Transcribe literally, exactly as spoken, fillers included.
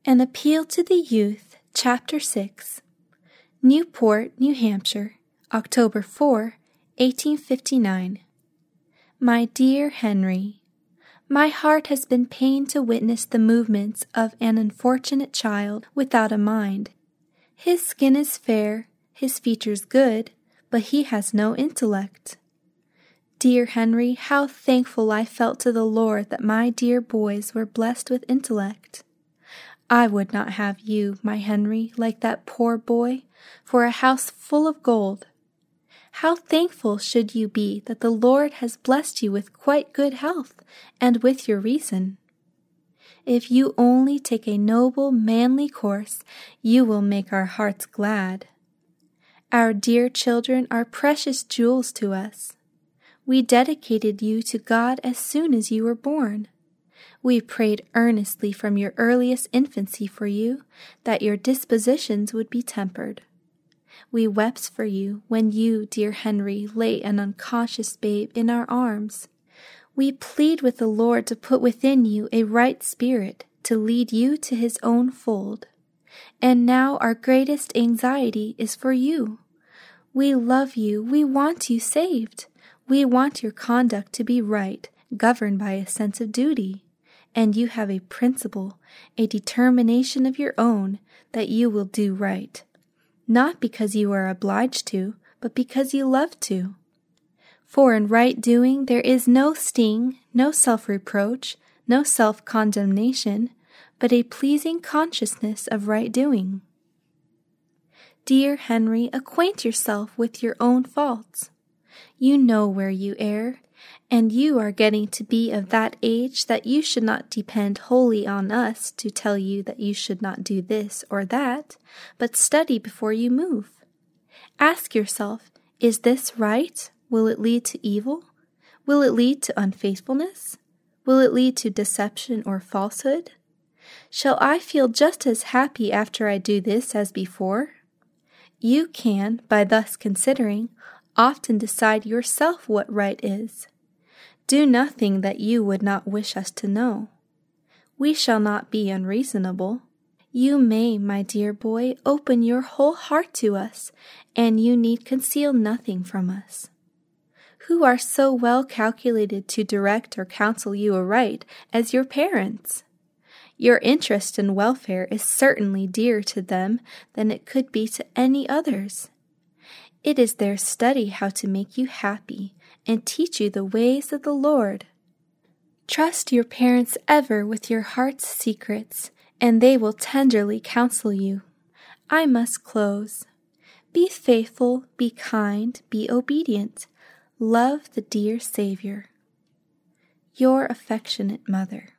An Appeal to the Youth, Chapter six, Newport, New Hampshire, October fourth, eighteen fifty-nine. My dear Henry, my heart has been pained to witness the movements of an unfortunate child without a mind. His skin is fair, his features good, but he has no intellect. Dear Henry, how thankful I felt to the Lord that my dear boys were blessed with intellect. I would not have you, my Henry, like that poor boy, for a house full of gold. How thankful should you be that the Lord has blessed you with quite good health, and with your reason. If you only take a noble, manly course, you will make our hearts glad. Our dear children are precious jewels to us. We dedicated you to God as soon as you were born. We prayed earnestly from your earliest infancy for you, that your dispositions would be tempered. We wept for you when you, dear Henry, lay an unconscious babe in our arms. We plead with the Lord to put within you a right spirit to lead you to his own fold. And now our greatest anxiety is for you. We love you, we want you saved. We want your conduct to be right, governed by a sense of duty. And you have a principle, a determination of your own, that you will do right, not because you are obliged to, but because you love to. For in right doing there is no sting, no self-reproach, no self-condemnation, but a pleasing consciousness of right doing. Dear Henry, acquaint yourself with your own faults. You know where you err, and you are getting to be of that age that you should not depend wholly on us to tell you that you should not do this or that, but study before you move. Ask yourself, is this right? Will it lead to evil? Will it lead to unfaithfulness? Will it lead to deception or falsehood? Shall I feel just as happy after I do this as before? You can, by thus considering, often decide yourself what right is. Do nothing that you would not wish us to know. We shall not be unreasonable. You may, my dear boy, open your whole heart to us, and you need conceal nothing from us, who are so well calculated to direct or counsel you aright as your parents. Your interest and welfare is certainly dearer to them than it could be to any others. It is their study how to make you happy and teach you the ways of the Lord. Trust your parents ever with your heart's secrets, and they will tenderly counsel you. I must close. Be faithful, be kind, be obedient. Love the dear Savior. Your affectionate mother.